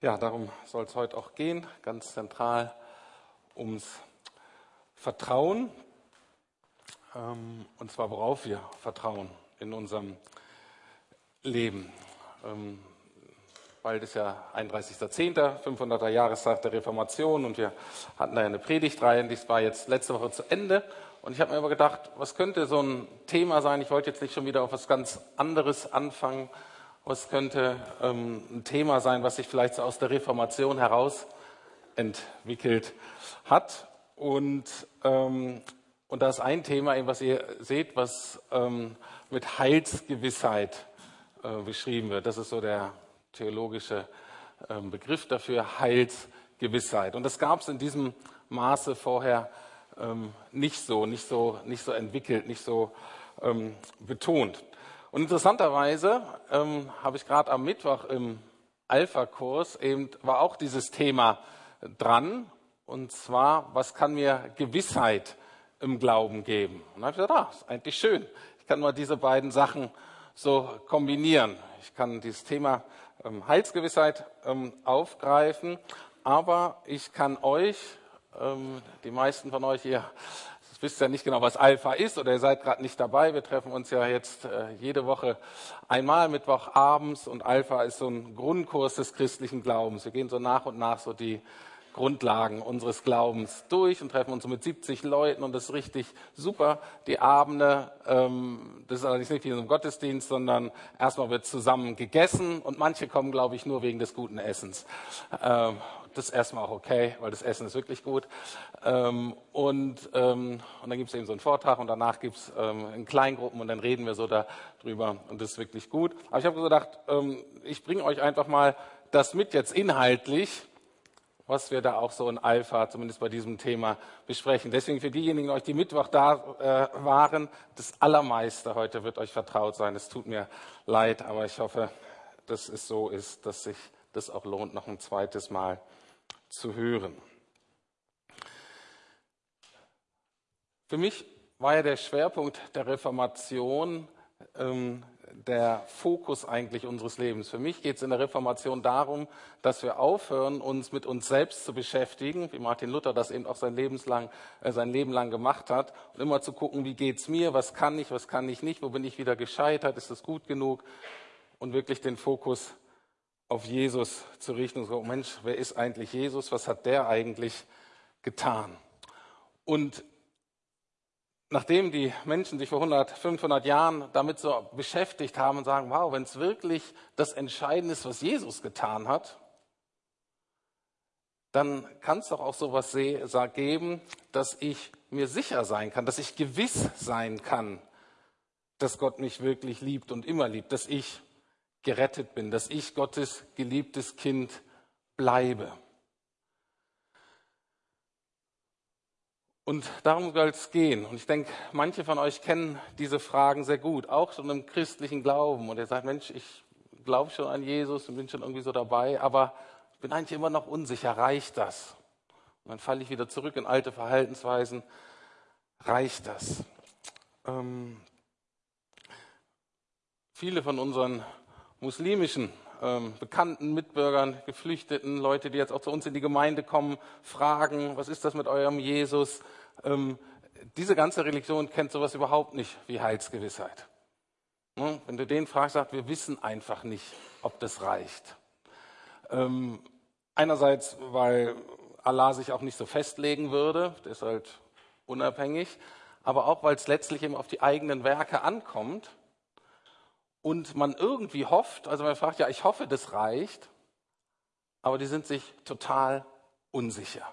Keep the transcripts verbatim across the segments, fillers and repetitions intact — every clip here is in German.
Ja, darum soll es heute auch gehen, ganz zentral ums Vertrauen. Ähm, und zwar worauf wir vertrauen in unserem Leben. Ähm, bald ist ja einunddreißigster zehnter, fünfhunderter Jahrestag der Reformation und wir hatten da eine Predigtreihe, die war jetzt letzte Woche zu Ende. Und ich habe mir aber gedacht, was könnte so ein Thema sein? Ich wollte jetzt nicht schon wieder auf was ganz anderes anfangen. Was könnte ähm, ein Thema sein, was sich vielleicht so aus der Reformation heraus entwickelt hat? Und, ähm, und da ist ein Thema, eben, was ihr seht, was ähm, mit Heilsgewissheit äh, beschrieben wird. Das ist so der theologische ähm, Begriff dafür, Heilsgewissheit. Und das gab es in diesem Maße vorher ähm, nicht so, nicht so, nicht so entwickelt, nicht so ähm, betont. Und interessanterweise ähm, habe ich gerade am Mittwoch im Alpha-Kurs eben war auch dieses Thema dran. Und zwar, was kann mir Gewissheit im Glauben geben? Und dann habe ich gesagt, ah, ist eigentlich schön. Ich kann mal diese beiden Sachen so kombinieren. Ich kann dieses Thema ähm, Heilsgewissheit ähm, aufgreifen, aber ich kann euch, ähm, die meisten von euch hier, wisst ja nicht genau, was Alpha ist oder ihr seid gerade nicht dabei. Wir treffen uns ja jetzt äh, jede Woche einmal Mittwochabends und Alpha ist so ein Grundkurs des christlichen Glaubens. Wir gehen so nach und nach so die Grundlagen unseres Glaubens durch und treffen uns so mit siebzig Leuten und das ist richtig super. Die Abende, ähm, das ist allerdings nicht wie in einem Gottesdienst, sondern erstmal wird zusammen gegessen und manche kommen, glaube ich, nur wegen des guten Essens. Ähm, Das ist erstmal auch okay, weil das Essen ist wirklich gut. Ähm, und, ähm, und dann gibt es eben so einen Vortrag und danach gibt es ähm, in Kleingruppen und dann reden wir so darüber und das ist wirklich gut. Aber ich habe gedacht, ähm, ich bringe euch einfach mal das mit jetzt inhaltlich, was wir da auch so in Alpha, zumindest bei diesem Thema, besprechen. Deswegen für diejenigen von euch, die Mittwoch da äh, waren, das Allermeiste heute wird euch vertraut sein. Es tut mir leid, aber ich hoffe, dass es so ist, dass sich das auch lohnt, noch ein zweites Mal zu hören. Für mich war ja der Schwerpunkt der Reformation ähm, der Fokus eigentlich unseres Lebens. Für mich geht es in der Reformation darum, dass wir aufhören, uns mit uns selbst zu beschäftigen, wie Martin Luther das eben auch sein, Lebenslang, äh, sein Leben lang gemacht hat, und immer zu gucken, wie geht es mir, was kann ich, was kann ich nicht, wo bin ich wieder gescheitert, ist das gut genug, und wirklich den Fokus auf Jesus zu richten und so, Mensch, wer ist eigentlich Jesus? Was hat der eigentlich getan? Und nachdem die Menschen sich vor hundert, fünfhundert Jahren damit so beschäftigt haben und sagen, wow, wenn es wirklich das Entscheidende ist, was Jesus getan hat, dann kann es doch auch sowas geben, dass ich mir sicher sein kann, dass ich gewiss sein kann, dass Gott mich wirklich liebt und immer liebt, dass ich gerettet bin, dass ich Gottes geliebtes Kind bleibe. Und darum soll es gehen. Und ich denke, manche von euch kennen diese Fragen sehr gut, auch schon im christlichen Glauben. Und ihr sagt, Mensch, ich glaube schon an Jesus und bin schon irgendwie so dabei, aber ich bin eigentlich immer noch unsicher, reicht das? Und dann falle ich wieder zurück in alte Verhaltensweisen. Reicht das? Ähm, viele von unseren muslimischen ähm, Bekannten, Mitbürgern, Geflüchteten, Leute, die jetzt auch zu uns in die Gemeinde kommen, fragen, was ist das mit eurem Jesus? Ähm, diese ganze Religion kennt sowas überhaupt nicht wie Heilsgewissheit. Ne? Wenn du den fragst, sagt, wir wissen einfach nicht, ob das reicht. Ähm, einerseits, weil Allah sich auch nicht so festlegen würde, der ist halt unabhängig, aber auch, weil es letztlich eben auf die eigenen Werke ankommt. Und man irgendwie hofft, also man fragt, ja, ich hoffe, das reicht, aber die sind sich total unsicher.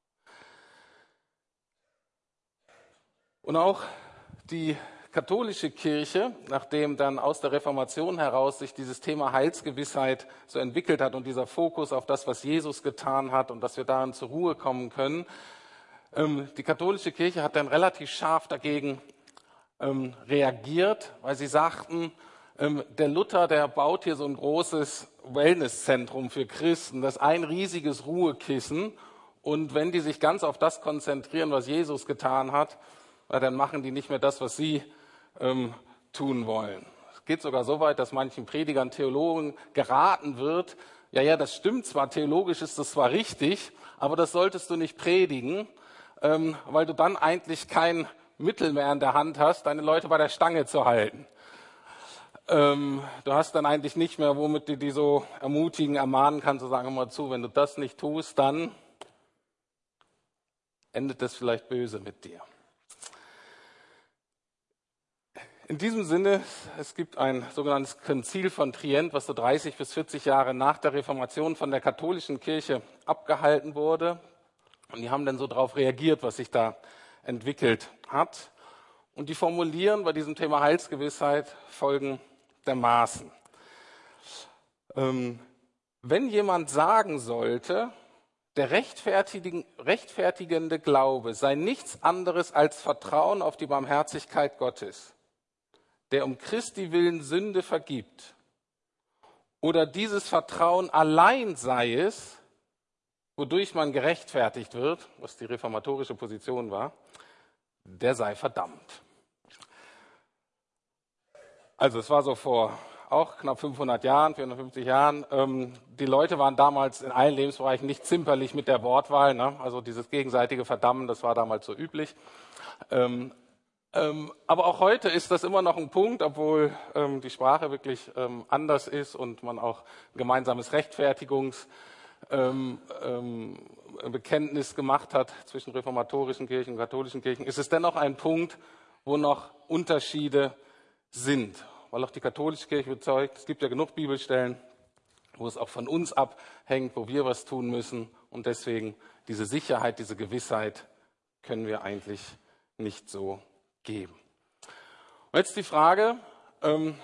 Und auch die katholische Kirche, nachdem dann aus der Reformation heraus sich dieses Thema Heilsgewissheit so entwickelt hat und dieser Fokus auf das, was Jesus getan hat und dass wir darin zur Ruhe kommen können, ähm, die katholische Kirche hat dann relativ scharf dagegen ähm, reagiert, weil sie sagten, der Luther, der baut hier so ein großes Wellnesszentrum für Christen, das ist ein riesiges Ruhekissen. Und wenn die sich ganz auf das konzentrieren, was Jesus getan hat, dann machen die nicht mehr das, was sie ähm, tun wollen. Es geht sogar so weit, dass manchen Predigern, Theologen geraten wird, ja, ja, das stimmt zwar, theologisch ist das zwar richtig, aber das solltest du nicht predigen, ähm, weil du dann eigentlich kein Mittel mehr in der Hand hast, deine Leute bei der Stange zu halten. Ähm, du hast dann eigentlich nicht mehr, womit du die so ermutigen, ermahnen kannst, zu sagen, hör mal zu, wenn du das nicht tust, dann endet das vielleicht böse mit dir. In diesem Sinne, es gibt ein sogenanntes Konzil von Trient, was so dreißig bis vierzig Jahre nach der Reformation von der katholischen Kirche abgehalten wurde. Und die haben dann so darauf reagiert, was sich da entwickelt hat. Und die formulieren bei diesem Thema Heilsgewissheit folgendermaßen. Ähm, wenn jemand sagen sollte, der rechtfertigende Glaube sei nichts anderes als Vertrauen auf die Barmherzigkeit Gottes, der um Christi willen Sünde vergibt, oder dieses Vertrauen allein sei es, wodurch man gerechtfertigt wird, was die reformatorische Position war, der sei verdammt. Also es war so vor auch knapp fünfhundert Jahren, vierhundertfünfzig Jahren. Ähm, die Leute waren damals in allen Lebensbereichen nicht zimperlich mit der Wortwahl. Ne? Also dieses gegenseitige Verdammen, das war damals so üblich. Ähm, ähm, aber auch heute ist das immer noch ein Punkt, obwohl ähm, die Sprache wirklich ähm, anders ist und man auch ein gemeinsames Rechtfertigungs Ähm, ähm, Bekenntnis gemacht hat zwischen reformatorischen Kirchen und katholischen Kirchen, ist es dennoch ein Punkt, wo noch Unterschiede sind. Weil auch die katholische Kirche bezeugt, es gibt ja genug Bibelstellen, wo es auch von uns abhängt, wo wir was tun müssen. Und deswegen diese Sicherheit, diese Gewissheit können wir eigentlich nicht so geben. Und jetzt die Frage, ähm,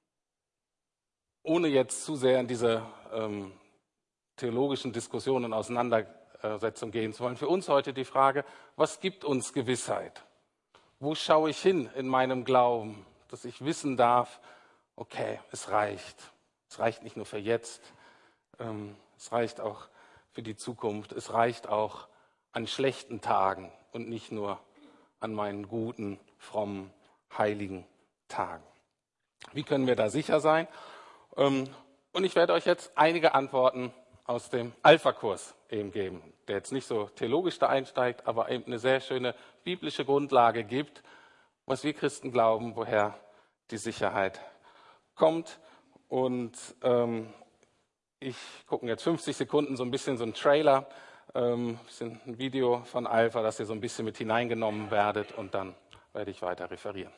ohne jetzt zu sehr in diese ähm, theologischen Diskussionen und Auseinandersetzungen gehen zu wollen. Für uns heute die Frage, was gibt uns Gewissheit? Wo schaue ich hin in meinem Glauben, dass ich wissen darf, okay, es reicht. Es reicht nicht nur für jetzt, ähm, es reicht auch für die Zukunft. Es reicht auch an schlechten Tagen und nicht nur an meinen guten, frommen, heiligen Tagen. Wie können wir da sicher sein? Ähm, und ich werde euch jetzt einige Antworten aus dem Alpha-Kurs eben geben, der jetzt nicht so theologisch da einsteigt, aber eben eine sehr schöne biblische Grundlage gibt, was wir Christen glauben, woher die Sicherheit kommt. Und ähm, ich gucke jetzt fünfzig Sekunden so ein bisschen so ein Trailer, ähm, ein bisschen ein Video von Alpha, dass ihr so ein bisschen mit hineingenommen werdet und dann werde ich weiter referieren.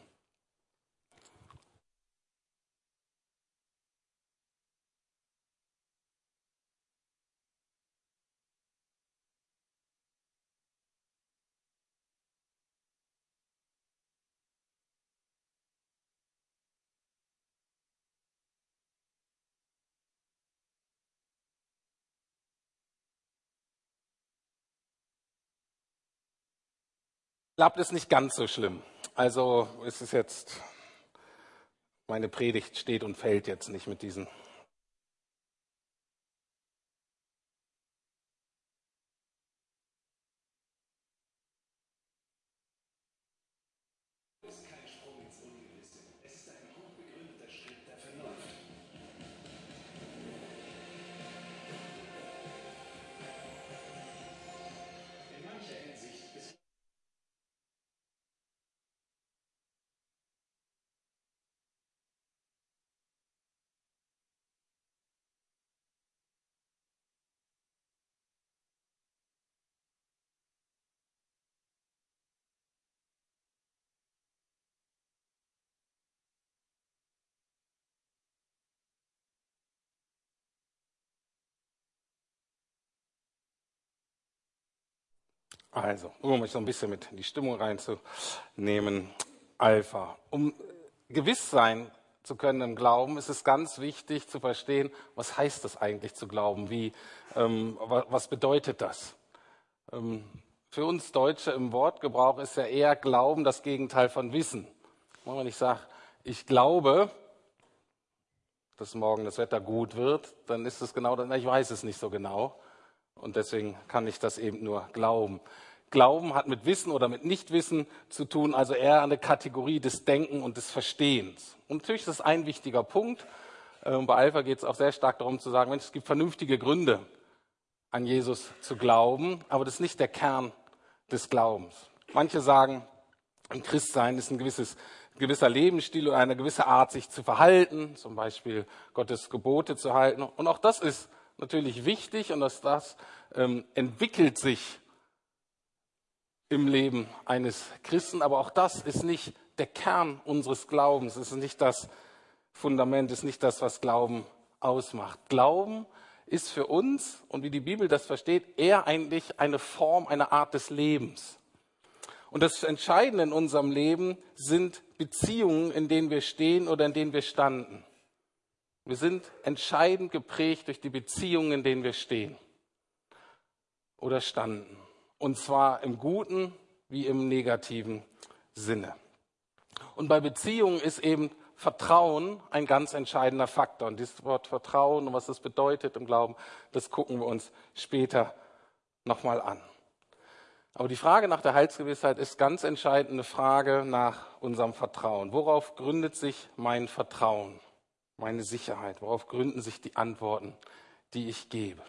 Ich glaube, das ist nicht ganz so schlimm. Also es ist jetzt, meine Predigt steht und fällt jetzt nicht mit diesen. Also, um euch so ein bisschen mit in die Stimmung reinzunehmen, Alpha. Um gewiss sein zu können im Glauben, ist es ganz wichtig zu verstehen, was heißt es eigentlich zu glauben? Wie, ähm, was bedeutet das? Ähm, für uns Deutsche im Wortgebrauch ist ja eher Glauben das Gegenteil von Wissen. Wenn ich sage, ich glaube, dass morgen das Wetter gut wird, dann ist es genau das, ich weiß es nicht so genau. Und deswegen kann ich das eben nur glauben. Glauben hat mit Wissen oder mit Nichtwissen zu tun, also eher eine Kategorie des Denken und des Verstehens. Und natürlich ist das ein wichtiger Punkt. Ähm, bei Alpha geht es auch sehr stark darum zu sagen, Mensch, es gibt vernünftige Gründe, an Jesus zu glauben, aber das ist nicht der Kern des Glaubens. Manche sagen, ein Christsein ist ein gewisses, gewisser Lebensstil oder eine gewisse Art, sich zu verhalten, zum Beispiel Gottes Gebote zu halten. Und auch das ist natürlich wichtig und das, das ähm, entwickelt sich im Leben eines Christen, aber auch das ist nicht der Kern unseres Glaubens, es ist nicht das Fundament, es ist nicht das, was Glauben ausmacht. Glauben ist für uns, und wie die Bibel das versteht, eher eigentlich eine Form, eine Art des Lebens. Und das Entscheidende in unserem Leben sind Beziehungen, in denen wir stehen oder in denen wir standen. Wir sind entscheidend geprägt durch die Beziehungen, in denen wir stehen oder standen. Und zwar im guten wie im negativen Sinne. Und bei Beziehungen ist eben Vertrauen ein ganz entscheidender Faktor. Und dieses Wort Vertrauen und was das bedeutet im Glauben, das gucken wir uns später nochmal an. Aber die Frage nach der Heilsgewissheit ist ganz entscheidend eine Frage nach unserem Vertrauen. Worauf gründet sich mein Vertrauen, meine Sicherheit? Worauf gründen sich die Antworten, die ich gebe?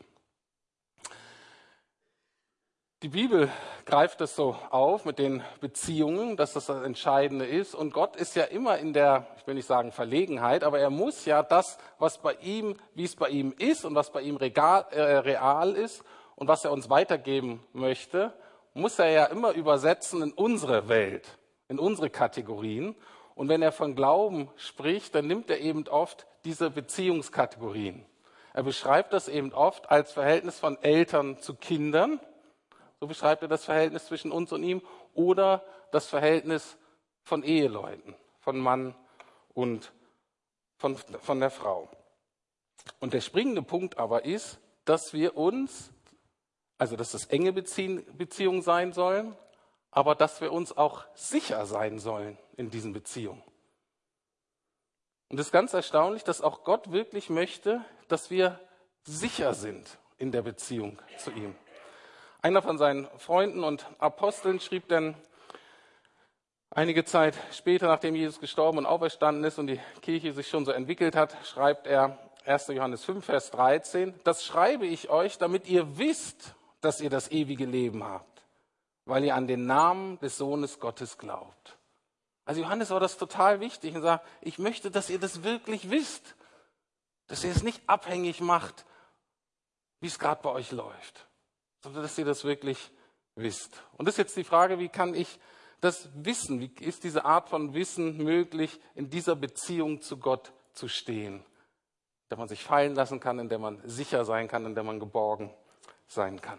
Die Bibel greift es so auf mit den Beziehungen, dass das das Entscheidende ist. Und Gott ist ja immer in der, ich will nicht sagen Verlegenheit, aber er muss ja das, was bei ihm, wie es bei ihm ist und was bei ihm real, äh, real ist und was er uns weitergeben möchte, muss er ja immer übersetzen in unsere Welt, in unsere Kategorien. Und wenn er von Glauben spricht, dann nimmt er eben oft diese Beziehungskategorien. Er beschreibt das eben oft als Verhältnis von Eltern zu Kindern. So beschreibt er das Verhältnis zwischen uns und ihm. Oder das Verhältnis von Eheleuten, von Mann und von, von der Frau. Und der springende Punkt aber ist, dass wir uns, also dass es enge Beziehungen sein sollen, aber dass wir uns auch sicher sein sollen in diesen Beziehungen. Und es ist ganz erstaunlich, dass auch Gott wirklich möchte, dass wir sicher sind in der Beziehung zu ihm. Einer von seinen Freunden und Aposteln schrieb dann einige Zeit später, nachdem Jesus gestorben und auferstanden ist und die Kirche sich schon so entwickelt hat, schreibt er erster Johannes fünf, Vers dreizehn, das schreibe ich euch, damit ihr wisst, dass ihr das ewige Leben habt, weil ihr an den Namen des Sohnes Gottes glaubt. Also Johannes war das total wichtig und sagt, ich möchte, dass ihr das wirklich wisst, dass ihr es nicht abhängig macht, wie es gerade bei euch läuft, sondern dass ihr das wirklich wisst. Und das ist jetzt die Frage, wie kann ich das wissen? Wie ist diese Art von Wissen möglich, in dieser Beziehung zu Gott zu stehen, in der man sich fallen lassen kann, in der man sicher sein kann, in der man geborgen sein kann?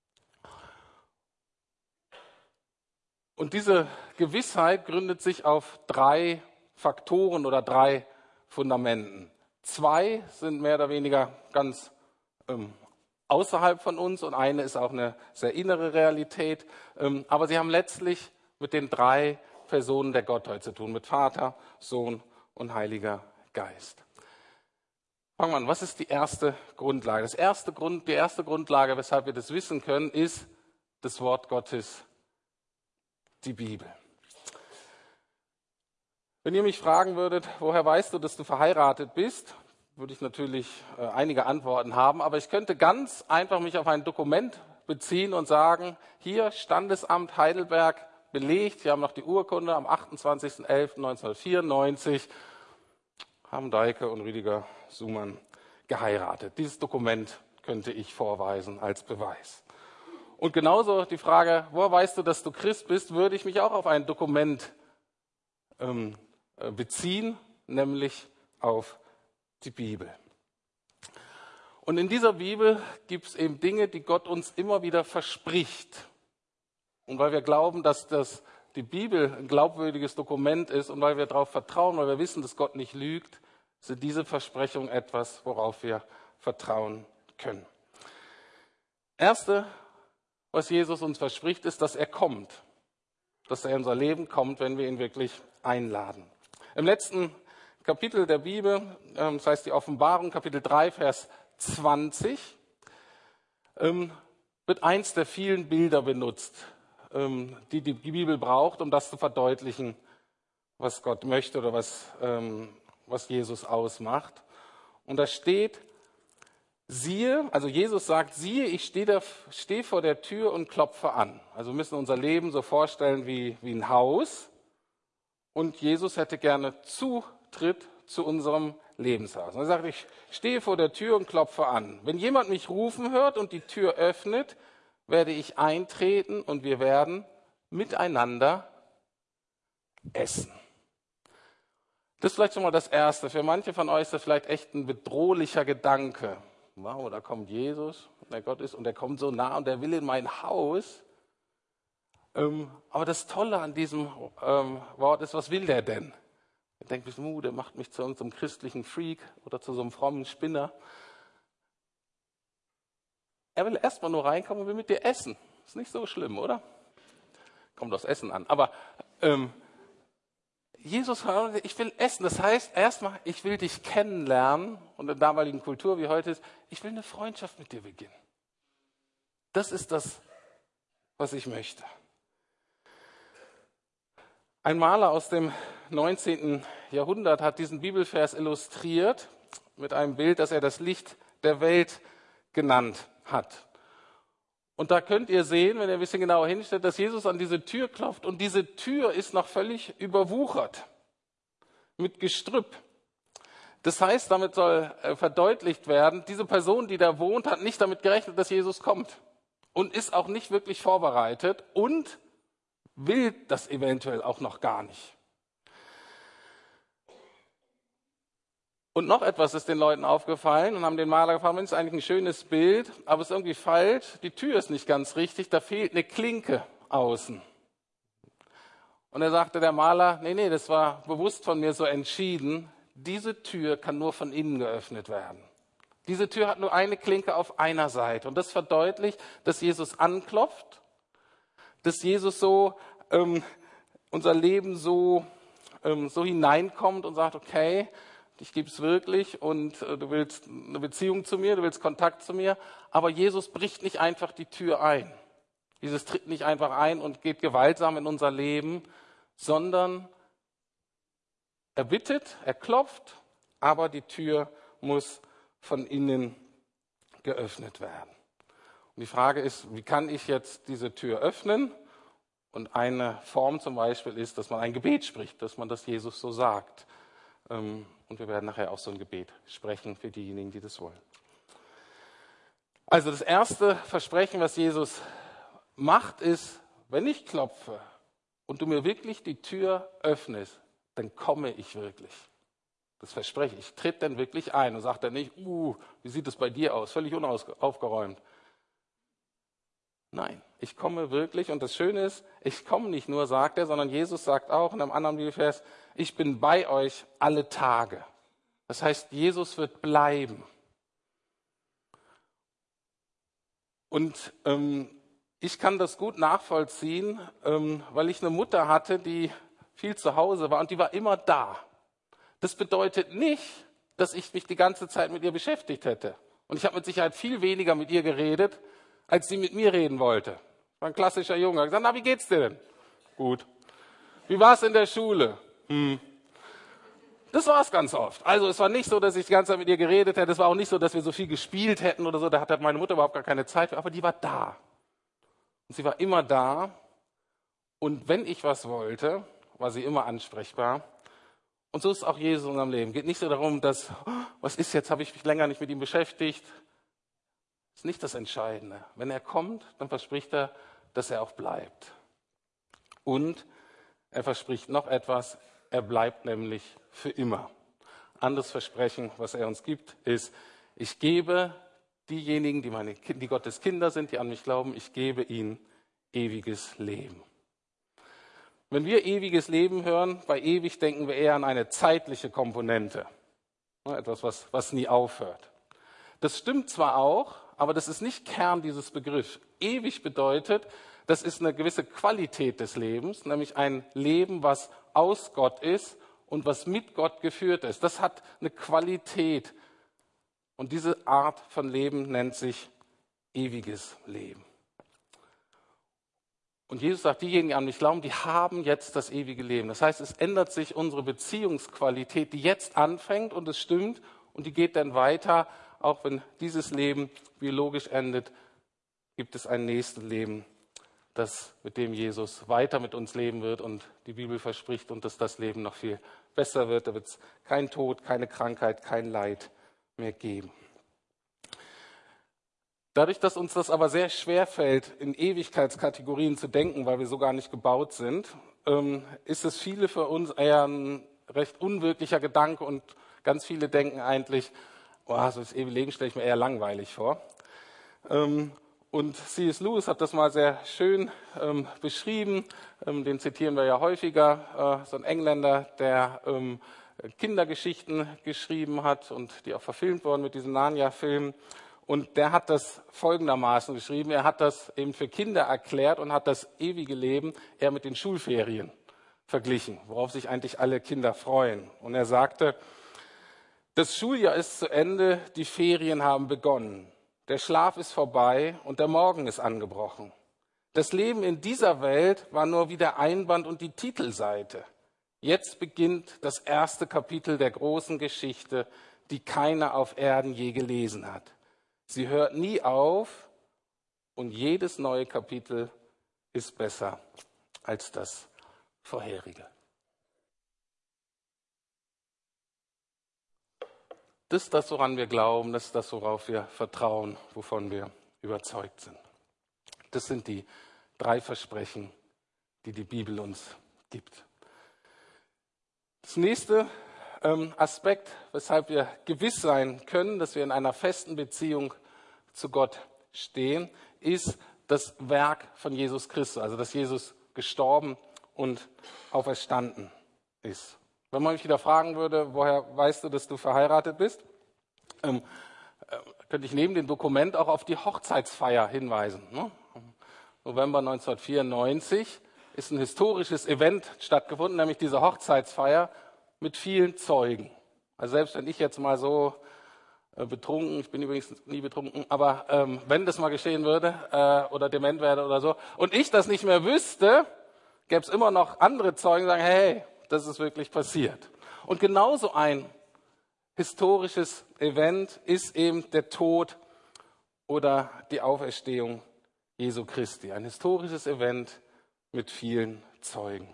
Und diese Gewissheit gründet sich auf drei Faktoren oder drei Fundamenten. Zwei sind mehr oder weniger ganz ähm, außerhalb von uns und eine ist auch eine sehr innere Realität. Ähm, aber sie haben letztlich mit den drei Personen der Gottheit zu tun, mit Vater, Sohn und Heiliger Geist. Fangen wir an, was ist die erste Grundlage? Das erste Grund, die erste Grundlage, weshalb wir das wissen können, ist das Wort Gottes, die Bibel. Wenn ihr mich fragen würdet, woher weißt du, dass du verheiratet bist, würde ich natürlich äh, einige Antworten haben, aber ich könnte ganz einfach mich auf ein Dokument beziehen und sagen, hier Standesamt Heidelberg belegt, wir haben noch die Urkunde, am achtundzwanzigsten elften neunzehnhundertvierundneunzig haben Deike und Rüdiger Sumann geheiratet. Dieses Dokument könnte ich vorweisen als Beweis. Und genauso die Frage, woher weißt du, dass du Christ bist, würde ich mich auch auf ein Dokument ähm, beziehen, nämlich auf die Bibel. Und in dieser Bibel gibt es eben Dinge, die Gott uns immer wieder verspricht. Und weil wir glauben, dass das, die Bibel ein glaubwürdiges Dokument ist und weil wir darauf vertrauen, weil wir wissen, dass Gott nicht lügt, sind diese Versprechungen etwas, worauf wir vertrauen können. Erste, was Jesus uns verspricht, ist, dass er kommt. Dass er in unser Leben kommt, wenn wir ihn wirklich einladen. Im letzten Kapitel der Bibel, das heißt die Offenbarung, Kapitel drei, Vers zwanzig, wird eins der vielen Bilder benutzt, die die Bibel braucht, um das zu verdeutlichen, was Gott möchte oder was, was Jesus ausmacht. Und da steht, siehe, also Jesus sagt, siehe, ich stehe da, stehe vor der Tür und klopfe an. Also wir müssen unser Leben so vorstellen wie, wie ein Haus. Und Jesus hätte gerne Zutritt zu unserem Lebenshaus. Und er sagt, ich stehe vor der Tür und klopfe an. Wenn jemand mich rufen hört und die Tür öffnet, werde ich eintreten und wir werden miteinander essen. Das ist vielleicht schon mal das Erste. Für manche von euch ist das vielleicht echt ein bedrohlicher Gedanke. Wow, da kommt Jesus, der Gott ist, und der kommt so nah und der will in mein Haus. Ähm, aber das Tolle an diesem ähm, Wort ist, was will der denn? Ihr denkt, uh, der macht mich zu irgendeinem christlichen Freak oder zu so einem frommen Spinner. Er will erstmal nur reinkommen und will mit dir essen. Ist nicht so schlimm, oder? Kommt aufs Essen an. Aber ähm, Jesus, ich will essen. Das heißt, erstmal, ich will dich kennenlernen. Und in der damaligen Kultur, wie heute ist, ich will eine Freundschaft mit dir beginnen. Das ist das, was ich möchte. Ein Maler aus dem neunzehnten Jahrhundert hat diesen Bibelvers illustriert mit einem Bild, das er das Licht der Welt genannt hat. Und da könnt ihr sehen, wenn ihr ein bisschen genauer hinstellt, dass Jesus an diese Tür klopft und diese Tür ist noch völlig überwuchert mit Gestrüpp. Das heißt, damit soll verdeutlicht werden, diese Person, die da wohnt, hat nicht damit gerechnet, dass Jesus kommt und ist auch nicht wirklich vorbereitet und will das eventuell auch noch gar nicht. Und noch etwas ist den Leuten aufgefallen und haben den Maler gefragt, das ist eigentlich ein schönes Bild, aber es ist irgendwie falsch, die Tür ist nicht ganz richtig, da fehlt eine Klinke außen. Und er sagte der Maler, nee, nee, das war bewusst von mir so entschieden, diese Tür kann nur von innen geöffnet werden. Diese Tür hat nur eine Klinke auf einer Seite und das verdeutlicht, dass Jesus anklopft, dass Jesus so ähm, unser Leben so, ähm, so hineinkommt und sagt, okay, ich gebe es wirklich und äh, du willst eine Beziehung zu mir, du willst Kontakt zu mir, aber Jesus bricht nicht einfach die Tür ein. Jesus tritt nicht einfach ein und geht gewaltsam in unser Leben, sondern er bittet, er klopft, aber die Tür muss von innen geöffnet werden. Und die Frage ist, wie kann ich jetzt diese Tür öffnen? Und eine Form zum Beispiel ist, dass man ein Gebet spricht, dass man das Jesus so sagt. Und wir werden nachher auch so ein Gebet sprechen für diejenigen, die das wollen. Also das erste Versprechen, was Jesus macht, ist, wenn ich klopfe und du mir wirklich die Tür öffnest, dann komme ich wirklich. Das verspreche ich. Ich tritt dann wirklich ein und sage dann nicht, uh, wie sieht es bei dir aus? Völlig unaufgeräumt. Nein, ich komme wirklich und das Schöne ist, ich komme nicht nur, sagt er, sondern Jesus sagt auch in einem anderen Bibelvers, ich bin bei euch alle Tage. Das heißt, Jesus wird bleiben. Und ähm, ich kann das gut nachvollziehen, ähm, weil ich eine Mutter hatte, die viel zu Hause war und die war immer da. Das bedeutet nicht, dass ich mich die ganze Zeit mit ihr beschäftigt hätte. Und ich habe mit Sicherheit viel weniger mit ihr geredet, als sie mit mir reden wollte. Ich war ein klassischer Junge. Ich habe gesagt, na, wie geht's dir denn? Gut. Wie war es in der Schule? Hm. Das war es ganz oft. Also es war nicht so, dass ich die ganze Zeit mit ihr geredet hätte. Es war auch nicht so, dass wir so viel gespielt hätten oder so. Da hatte meine Mutter überhaupt gar keine Zeit für. Aber die war da. Und sie war immer da. Und wenn ich was wollte, war sie immer ansprechbar. Und so ist auch Jesus in unserem Leben. Es geht nicht so darum, dass, oh, was ist jetzt, habe ich mich länger nicht mit ihm beschäftigt. Das ist nicht das Entscheidende. Wenn er kommt, dann verspricht er, dass er auch bleibt. Und er verspricht noch etwas, er bleibt nämlich für immer. Anderes Versprechen, was er uns gibt, ist, ich gebe diejenigen, die, meine, die Gottes Kinder sind, die an mich glauben, ich gebe ihnen ewiges Leben. Wenn wir ewiges Leben hören, bei ewig denken wir eher an eine zeitliche Komponente. Etwas, was, was nie aufhört. Das stimmt zwar auch, aber das ist nicht Kern dieses Begriffs. Ewig bedeutet, das ist eine gewisse Qualität des Lebens, nämlich ein Leben, was aus Gott ist und was mit Gott geführt ist. Das hat eine Qualität. Und diese Art von Leben nennt sich ewiges Leben. Und Jesus sagt, diejenigen, die an mich glauben, die haben jetzt das ewige Leben. Das heißt, es ändert sich unsere Beziehungsqualität, die jetzt anfängt, und es stimmt, und die geht dann weiter. Auch wenn dieses Leben biologisch endet, gibt es ein nächstes Leben, das mit dem Jesus weiter mit uns leben wird und die Bibel verspricht uns, dass das Leben noch viel besser wird. Da wird es kein Tod, keine Krankheit, kein Leid mehr geben. Dadurch, dass uns das aber sehr schwer fällt, in Ewigkeitskategorien zu denken, weil wir so gar nicht gebaut sind, ähm, ist es viele für uns eher ein recht unwirklicher Gedanke und ganz viele denken eigentlich, oh, so das ewige Leben stelle ich mir eher langweilig vor. Ähm, und C S Lewis hat das mal sehr schön ähm, beschrieben, ähm, den zitieren wir ja häufiger, äh, so ein Engländer, der ähm, Kindergeschichten geschrieben hat und die auch verfilmt wurden mit diesen Narnia-Filmen. Und der hat das folgendermaßen geschrieben, er hat das eben für Kinder erklärt und hat das ewige Leben eher mit den Schulferien verglichen, worauf sich eigentlich alle Kinder freuen. Und er sagte, das Schuljahr ist zu Ende, die Ferien haben begonnen, der Schlaf ist vorbei und der Morgen ist angebrochen. Das Leben in dieser Welt war nur wie der Einband und die Titelseite. Jetzt beginnt das erste Kapitel der großen Geschichte, die keiner auf Erden je gelesen hat. Sie hört nie auf und jedes neue Kapitel ist besser als das vorherige. Das ist das, woran wir glauben, das ist das, worauf wir vertrauen, wovon wir überzeugt sind. Das sind die drei Versprechen, die die Bibel uns gibt. Das nächste ähm, Aspekt, weshalb wir gewiss sein können, dass wir in einer festen Beziehung zu Gott stehen, ist das Werk von Jesus Christus, also dass Jesus gestorben und auferstanden ist. Wenn man mich wieder fragen würde, woher weißt du, dass du verheiratet bist, ähm, äh, könnte ich neben dem Dokument auch auf die Hochzeitsfeier hinweisen. Ne? November neunzehnhundertvierundneunzig ist ein historisches Event stattgefunden, nämlich diese Hochzeitsfeier mit vielen Zeugen. Also selbst wenn ich jetzt mal so äh, betrunken, ich bin übrigens nie betrunken, aber ähm, wenn das mal geschehen würde äh, oder dement werde oder so und ich das nicht mehr wüsste, gäbe es immer noch andere Zeugen, die sagen, hey, das ist wirklich passiert. Und genauso ein historisches Event ist eben der Tod oder die Auferstehung Jesu Christi. Ein historisches Event mit vielen Zeugen.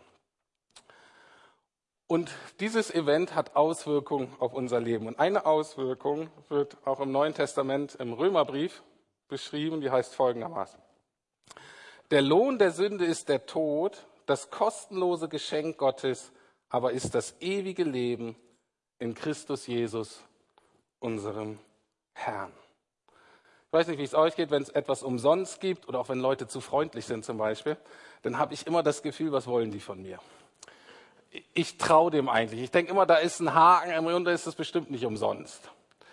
Und dieses Event hat Auswirkungen auf unser Leben. Und eine Auswirkung wird auch im Neuen Testament im Römerbrief beschrieben, die heißt folgendermaßen. Der Lohn der Sünde ist der Tod, das kostenlose Geschenk Gottes aber ist das ewige Leben in Christus Jesus, unserem Herrn. Ich weiß nicht, wie es euch geht, wenn es etwas umsonst gibt oder auch wenn Leute zu freundlich sind zum Beispiel, dann habe ich immer das Gefühl, was wollen die von mir? Ich traue dem eigentlich. Ich denke immer, da ist ein Haken und da ist es bestimmt nicht umsonst.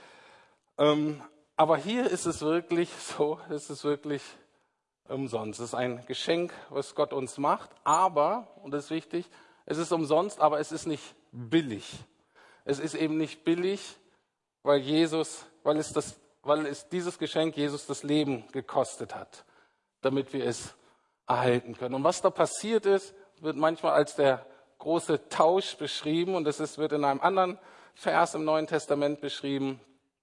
Ähm, aber hier ist es wirklich so, ist es wirklich umsonst. Es ist ein Geschenk, was Gott uns macht, aber, und das ist wichtig, es ist umsonst, aber es ist nicht billig. Es ist eben nicht billig, weil Jesus, weil es das, weil es dieses Geschenk Jesus das Leben gekostet hat, damit wir es erhalten können. Und was da passiert ist, wird manchmal als der große Tausch beschrieben und das ist, wird in einem anderen Vers im Neuen Testament beschrieben.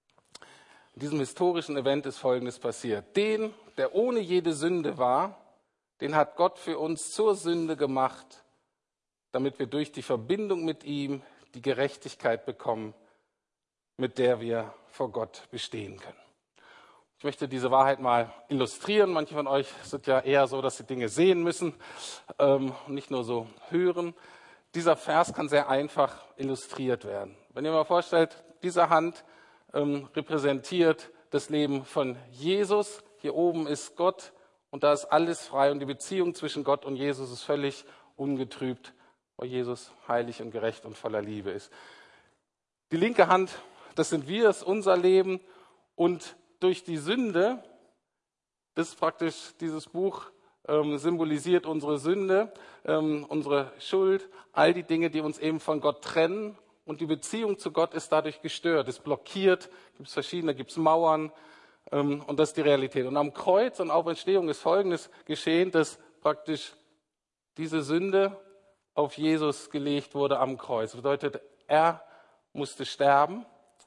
In diesem historischen Event ist Folgendes passiert. Den, der ohne jede Sünde war, den hat Gott für uns zur Sünde gemacht, damit wir durch die Verbindung mit ihm die Gerechtigkeit bekommen, mit der wir vor Gott bestehen können. Ich möchte diese Wahrheit mal illustrieren. Manche von euch sind ja eher so, dass sie Dinge sehen müssen ähm, und nicht nur so hören. Dieser Vers kann sehr einfach illustriert werden. Wenn ihr mal vorstellt, diese Hand ähm, repräsentiert das Leben von Jesus. Hier oben ist Gott und da ist alles frei und die Beziehung zwischen Gott und Jesus ist völlig ungetrübt, weil Jesus heilig und gerecht und voller Liebe ist. Die linke Hand, das sind wir, das ist unser Leben und durch die Sünde, das ist praktisch dieses Buch, ähm, symbolisiert unsere Sünde, ähm, unsere Schuld, all die Dinge, die uns eben von Gott trennen und die Beziehung zu Gott ist dadurch gestört, ist blockiert, gibt es verschiedene, gibt es Mauern ähm, und das ist die Realität. Und am Kreuz und Auferstehung ist Folgendes geschehen, dass praktisch diese Sünde auf Jesus gelegt wurde am Kreuz. Das bedeutet, er musste sterben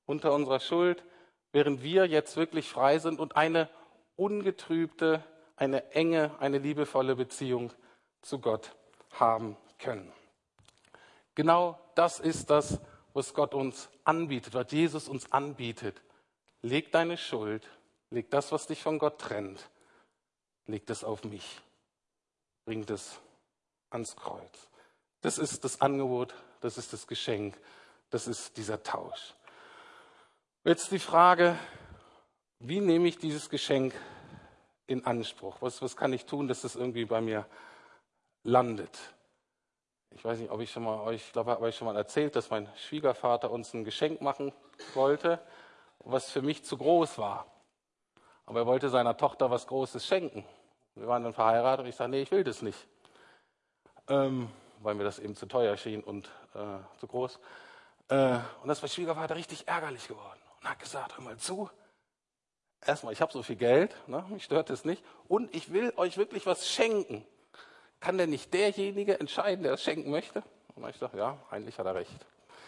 unter unserer Schuld, während wir jetzt wirklich frei sind und eine ungetrübte, eine enge, eine liebevolle Beziehung zu Gott haben können. Genau das ist das, was Gott uns anbietet, was Jesus uns anbietet. Leg deine Schuld, leg das, was dich von Gott trennt, leg das auf mich. Bring das ans Kreuz. Das ist das Angebot, das ist das Geschenk, das ist dieser Tausch. Jetzt die Frage, wie nehme ich dieses Geschenk in Anspruch? Was, was kann ich tun, dass das irgendwie bei mir landet? Ich weiß nicht, ob ich schon mal euch, ich glaube, habe ich schon mal erzählt, dass mein Schwiegervater uns ein Geschenk machen wollte, was für mich zu groß war. Aber er wollte seiner Tochter was Großes schenken. Wir waren dann verheiratet und ich sage, nee, ich will das nicht. Ähm, weil mir das eben zu teuer schien und äh, zu groß. Äh, und das war Schwiegervater richtig ärgerlich geworden und hat gesagt, hör mal zu, erstmal, ich habe so viel Geld, ne, mich stört das nicht, und ich will euch wirklich was schenken. Kann denn nicht derjenige entscheiden, der es schenken möchte? Und ich sage, ja, eigentlich hat er recht.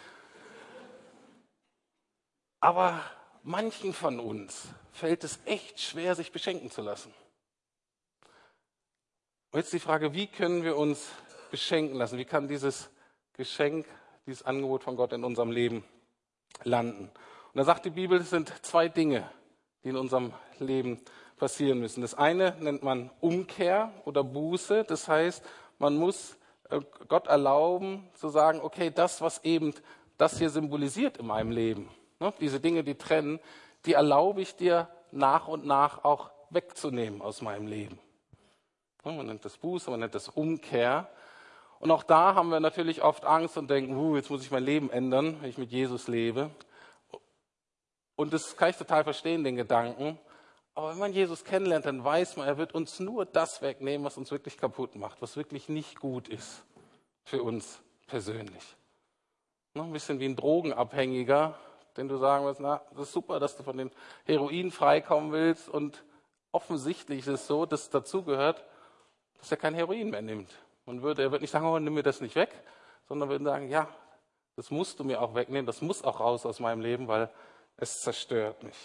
Aber manchen von uns fällt es echt schwer, sich beschenken zu lassen. Und jetzt die Frage, wie können wir uns beschenken lassen? Wie kann dieses Geschenk, dieses Angebot von Gott in unserem Leben landen? Und da sagt die Bibel, es sind zwei Dinge, die in unserem Leben passieren müssen. Das eine nennt man Umkehr oder Buße. Das heißt, man muss Gott erlauben zu sagen, okay, das, was eben das hier symbolisiert in meinem Leben, ne, diese Dinge, die trennen, die erlaube ich dir nach und nach auch wegzunehmen aus meinem Leben. Man nennt das Buße, man nennt das Umkehr. Und auch da haben wir natürlich oft Angst und denken, uh, jetzt muss ich mein Leben ändern, wenn ich mit Jesus lebe. Und das kann ich total verstehen, den Gedanken. Aber wenn man Jesus kennenlernt, dann weiß man, er wird uns nur das wegnehmen, was uns wirklich kaputt macht, was wirklich nicht gut ist für uns persönlich. Ein bisschen wie ein Drogenabhängiger, den du sagen wirst, na, das ist super, dass du von den Heroin freikommen willst. Und offensichtlich ist es so, dass dazugehört, dass er kein Heroin mehr nimmt. Man würde, er wird nicht sagen, oh, nimm mir das nicht weg, sondern würde sagen, ja, das musst du mir auch wegnehmen, das muss auch raus aus meinem Leben, weil es zerstört mich.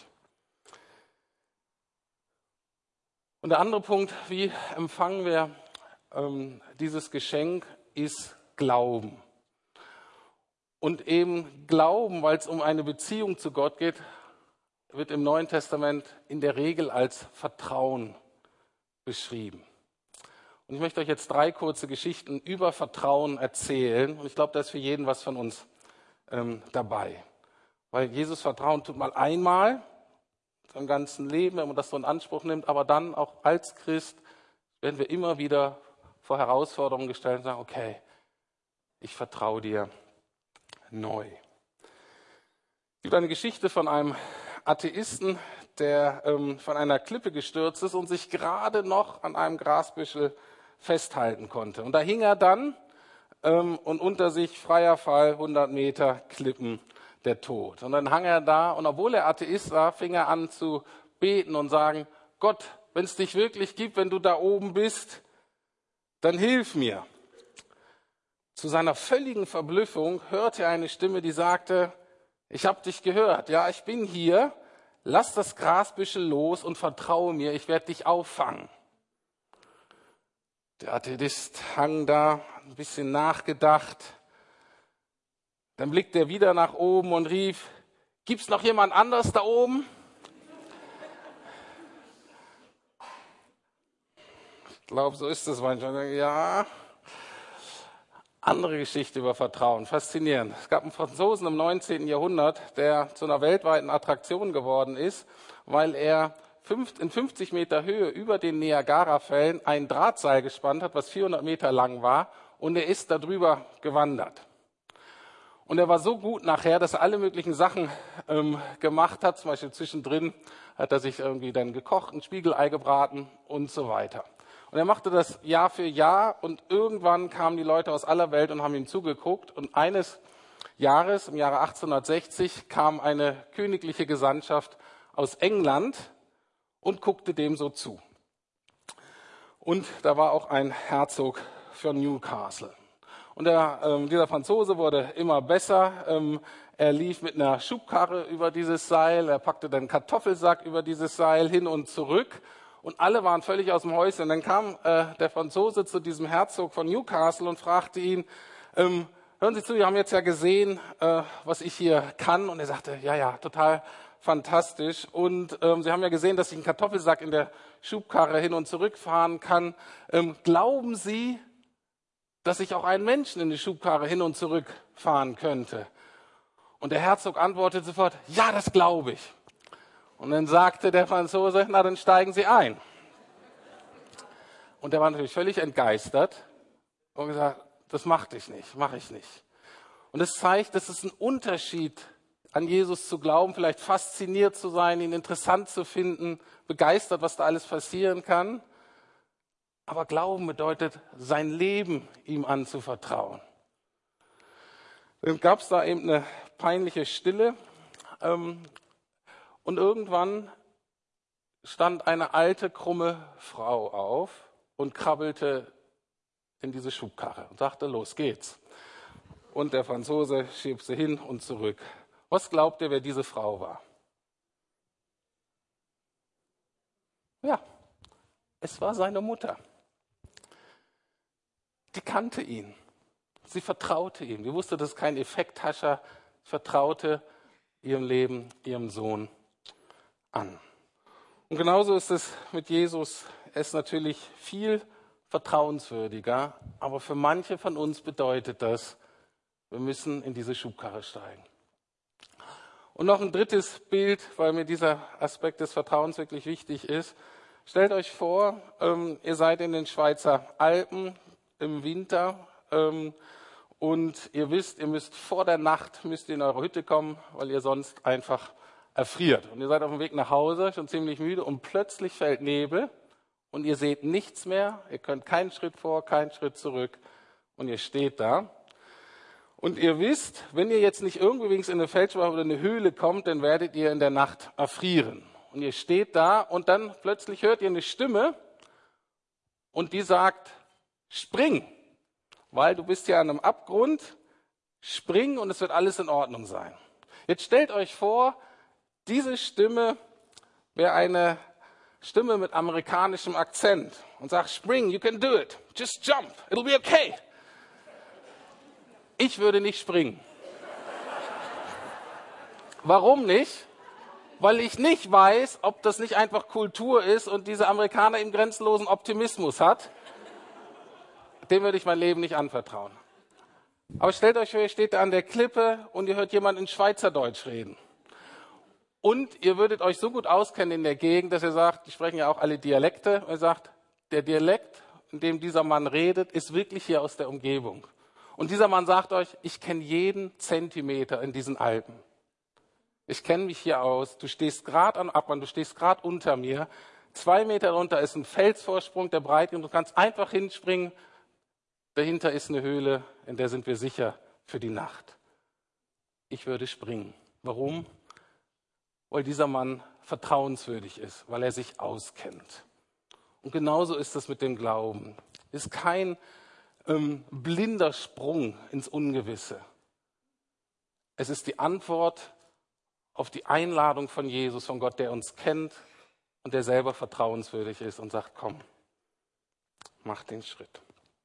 Und der andere Punkt, wie empfangen wir ähm, dieses Geschenk, ist Glauben. Und eben Glauben, weil es um eine Beziehung zu Gott geht, wird im Neuen Testament in der Regel als Vertrauen beschrieben. Und ich möchte euch jetzt drei kurze Geschichten über Vertrauen erzählen. Und ich glaube, da ist für jeden was von uns ähm, dabei. Weil Jesus Vertrauen tut man einmal im ganzen Leben, wenn man das so in Anspruch nimmt. Aber dann auch als Christ werden wir immer wieder vor Herausforderungen gestellt und sagen, okay, ich vertraue dir neu. Es gibt eine Geschichte von einem Atheisten, der ähm, von einer Klippe gestürzt ist und sich gerade noch an einem Grasbüschel festhalten konnte. Und da hing er dann ähm, und unter sich freier Fall, hundert Meter Klippen, der Tod. Und dann hang er da und obwohl er Atheist war, fing er an zu beten und sagen, Gott, wenn es dich wirklich gibt, wenn du da oben bist, dann hilf mir. Zu seiner völligen Verblüffung hörte er eine Stimme, die sagte, ich habe dich gehört, ja, ich bin hier, lass das Grasbüschel los und vertraue mir, ich werde dich auffangen. Der Atheist hang da, ein bisschen nachgedacht. Dann blickte er wieder nach oben und rief, gibt's noch jemand anders da oben? Ich glaube, so ist es manchmal. Ja. Andere Geschichte über Vertrauen, faszinierend. Es gab einen Franzosen im neunzehnten Jahrhundert, der zu einer weltweiten Attraktion geworden ist, weil er in fünfzig Meter Höhe über den Niagara-Fällen ein Drahtseil gespannt hat, was vierhundert Meter lang war, und er ist darüber gewandert. Und er war so gut nachher, dass er alle möglichen Sachen ähm, gemacht hat, zum Beispiel zwischendrin hat er sich irgendwie dann gekocht, ein Spiegelei gebraten und so weiter. Und er machte das Jahr für Jahr und irgendwann kamen die Leute aus aller Welt und haben ihm zugeguckt. Und eines Jahres, im Jahre achtzehnhundertsechzig, kam eine königliche Gesandtschaft aus England und guckte dem so zu. Und da war auch ein Herzog von Newcastle. Und der, ähm, dieser Franzose wurde immer besser. Ähm, er lief mit einer Schubkarre über dieses Seil, er packte den Kartoffelsack über dieses Seil hin und zurück. Und alle waren völlig aus dem Häuschen. Und dann kam äh, der Franzose zu diesem Herzog von Newcastle und fragte ihn, ähm, hören Sie zu, wir haben jetzt ja gesehen, äh, was ich hier kann. Und er sagte, ja, ja, total fantastisch. Und ähm, Sie haben ja gesehen, dass ich einen Kartoffelsack in der Schubkarre hin und zurück fahren kann. Ähm, glauben Sie, dass ich auch einen Menschen in die Schubkarre hin und zurück fahren könnte? Und der Herzog antwortete sofort, ja, das glaube ich. Und dann sagte der Franzose, na, dann steigen Sie ein. Und der war natürlich völlig entgeistert und gesagt, das mache ich nicht, mache ich nicht. Und es zeigt, dass es ein Unterschied an Jesus zu glauben, vielleicht fasziniert zu sein, ihn interessant zu finden, begeistert, was da alles passieren kann. Aber Glauben bedeutet, sein Leben ihm anzuvertrauen. Dann gab es da eben eine peinliche Stille. Ähm, und irgendwann stand eine alte, krumme Frau auf und krabbelte in diese Schubkarre und sagte, los geht's. Und der Franzose schiebt sie hin und zurück. Was glaubt ihr, wer diese Frau war? Ja, es war seine Mutter. Die kannte ihn. Sie vertraute ihm. Sie wusste, das ist kein Effekthascher. Sie vertraute ihrem Leben, ihrem Sohn an. Und genauso ist es mit Jesus. Er ist natürlich viel vertrauenswürdiger, aber für manche von uns bedeutet das, wir müssen in diese Schubkarre steigen. Und noch ein drittes Bild, weil mir dieser Aspekt des Vertrauens wirklich wichtig ist. Stellt euch vor, ähm, ihr seid in den Schweizer Alpen im Winter ähm, und ihr wisst, ihr müsst vor der Nacht müsst ihr in eure Hütte kommen, weil ihr sonst einfach erfriert. Und ihr seid auf dem Weg nach Hause, schon ziemlich müde und plötzlich fällt Nebel und ihr seht nichts mehr. Ihr könnt keinen Schritt vor, keinen Schritt zurück und ihr steht da. Und ihr wisst, wenn ihr jetzt nicht irgendwie wenigstens in eine Felsspur oder eine Höhle kommt, dann werdet ihr in der Nacht erfrieren. Und ihr steht da und dann plötzlich hört ihr eine Stimme und die sagt, spring, weil du bist ja an einem Abgrund, spring und es wird alles in Ordnung sein. Jetzt stellt euch vor, diese Stimme wäre eine Stimme mit amerikanischem Akzent und sagt, spring, you can do it, just jump, it'll be okay. Ich würde nicht springen. Warum nicht? Weil ich nicht weiß, ob das nicht einfach Kultur ist und diese Amerikaner im grenzenlosen Optimismus hat. Dem würde ich mein Leben nicht anvertrauen. Aber stellt euch vor, ihr steht da an der Klippe und ihr hört jemanden in Schweizerdeutsch reden. Und ihr würdet euch so gut auskennen in der Gegend, dass ihr sagt, die sprechen ja auch alle Dialekte, und ihr sagt, der Dialekt, in dem dieser Mann redet, ist wirklich hier aus der Umgebung. Und dieser Mann sagt euch, ich kenne jeden Zentimeter in diesen Alpen. Ich kenne mich hier aus. Du stehst gerade am Abgrund, du stehst gerade unter mir. Zwei Meter runter ist ein Felsvorsprung, der breit ist und du kannst einfach hinspringen. Dahinter ist eine Höhle, in der sind wir sicher für die Nacht. Ich würde springen. Warum? Weil dieser Mann vertrauenswürdig ist, weil er sich auskennt. Und genauso ist es mit dem Glauben. Es ist kein ähm, blinder Sprung ins Ungewisse. Es ist die Antwort auf die Einladung von Jesus, von Gott, der uns kennt und der selber vertrauenswürdig ist und sagt, komm, mach den Schritt.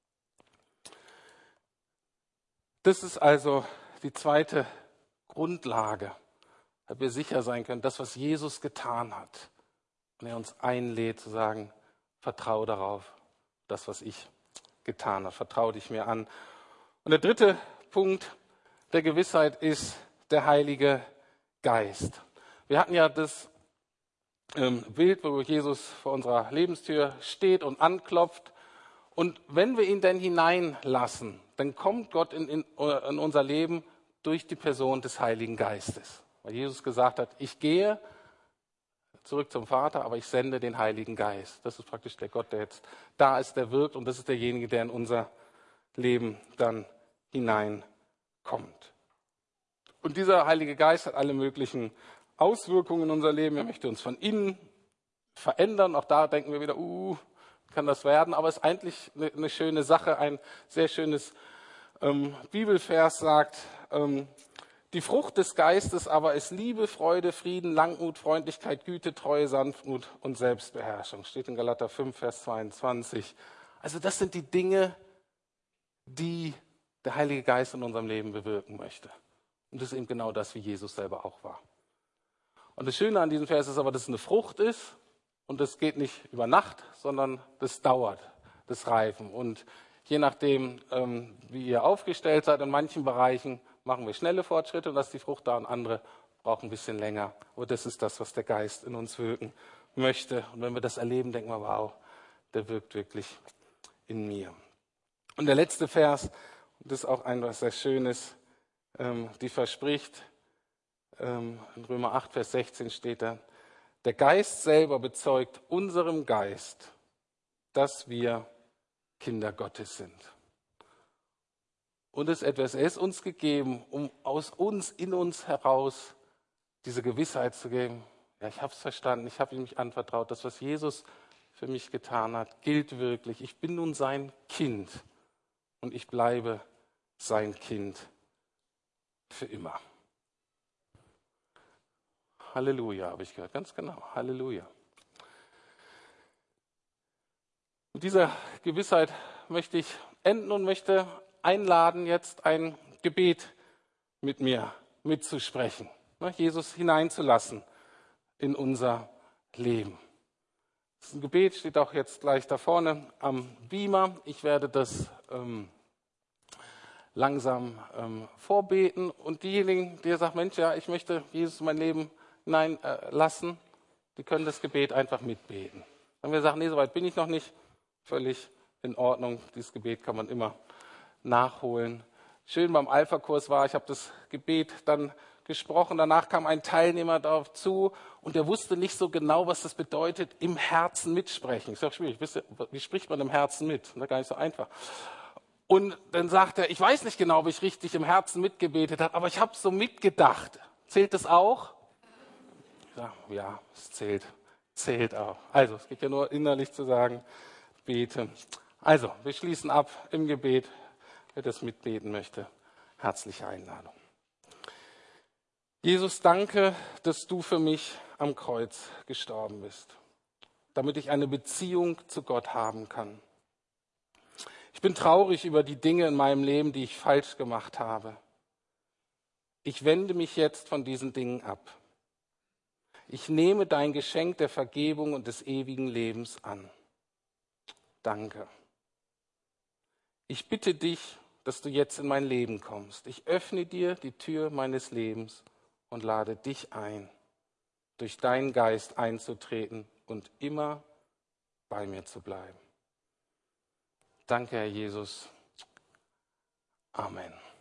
Das ist also die zweite Grundlage, dass wir sicher sein können, das, was Jesus getan hat. Und er uns einlädt zu sagen, vertraue darauf, das, was ich getan habe, vertraue dich mir an. Und der dritte Punkt der Gewissheit ist der Heilige Geist. Wir hatten ja das ähm, Bild, wo Jesus vor unserer Lebenstür steht und anklopft. Und wenn wir ihn denn hineinlassen, dann kommt Gott in, in, in unser Leben durch die Person des Heiligen Geistes. Weil Jesus gesagt hat, ich gehe zurück zum Vater, aber ich sende den Heiligen Geist. Das ist praktisch der Gott, der jetzt da ist, der wirkt. Und das ist derjenige, der in unser Leben dann hineinkommt. Und dieser Heilige Geist hat alle möglichen Auswirkungen in unser Leben. Er möchte uns von innen verändern. Auch da denken wir wieder, uh, kann das werden? Aber es ist eigentlich eine, eine schöne Sache, ein sehr schönes ähm, Bibelvers sagt, ähm, die Frucht des Geistes aber ist Liebe, Freude, Frieden, Langmut, Freundlichkeit, Güte, Treue, Sanftmut und Selbstbeherrschung. Steht in Galater fünf, Vers zweiundzwanzig. Also das sind die Dinge, die der Heilige Geist in unserem Leben bewirken möchte. Und das ist eben genau das, wie Jesus selber auch war. Und das Schöne an diesem Vers ist aber, dass es eine Frucht ist und das geht nicht über Nacht, sondern das dauert, das Reifen. Und je nachdem, ähm, wie ihr aufgestellt seid, in manchen Bereichen machen wir schnelle Fortschritte und das ist die Frucht da und andere brauchen ein bisschen länger. Aber das ist das, was der Geist in uns wirken möchte. Und wenn wir das erleben, denken wir, wow, der wirkt wirklich in mir. Und der letzte Vers, das ist auch ein was sehr Schönes, ähm, die verspricht, ähm, in Römer acht, Vers sechzehn steht da, der Geist selber bezeugt unserem Geist, dass wir Kinder Gottes sind. Und es ist etwas, er ist uns gegeben, um aus uns, in uns heraus diese Gewissheit zu geben, ja, ich habe es verstanden, ich habe ihm mich anvertraut, das, was Jesus für mich getan hat, gilt wirklich. Ich bin nun sein Kind und ich bleibe sein Kind für immer. Halleluja, habe ich gehört, ganz genau, Halleluja. Mit dieser Gewissheit möchte ich enden und möchte einladen, jetzt ein Gebet mit mir mitzusprechen, Jesus hineinzulassen in unser Leben. Das Gebet steht auch jetzt gleich da vorne am Beamer. Ich werde das ähm, langsam ähm, vorbeten und diejenigen, die sagen, Mensch, ja, ich möchte Jesus in mein Leben hineinlassen, die können das Gebet einfach mitbeten. Wenn wir sagen, nee, so weit bin ich noch nicht, völlig in Ordnung. Dieses Gebet kann man immer nachholen. Schön beim Alpha-Kurs war, ich habe das Gebet dann gesprochen, danach kam ein Teilnehmer darauf zu und der wusste nicht so genau, was das bedeutet, im Herzen mitsprechen. Ist ja schwierig, wisst ihr, wie spricht man im Herzen mit? Das ist gar nicht so einfach. Und dann sagt er, ich weiß nicht genau, ob ich richtig im Herzen mitgebetet habe, aber ich habe so mitgedacht. Zählt das auch? Ich sage, ja, es zählt, zählt auch. Also, es geht ja nur innerlich zu sagen, bete. Also, wir schließen ab im Gebet. Wer das mitbeten möchte, herzliche Einladung. Jesus, danke, dass du für mich am Kreuz gestorben bist, damit ich eine Beziehung zu Gott haben kann. Ich bin traurig über die Dinge in meinem Leben, die ich falsch gemacht habe. Ich wende mich jetzt von diesen Dingen ab. Ich nehme dein Geschenk der Vergebung und des ewigen Lebens an. Danke. Ich bitte dich, dass du jetzt in mein Leben kommst. Ich öffne dir die Tür meines Lebens und lade dich ein, durch deinen Geist einzutreten und immer bei mir zu bleiben. Danke, Herr Jesus. Amen.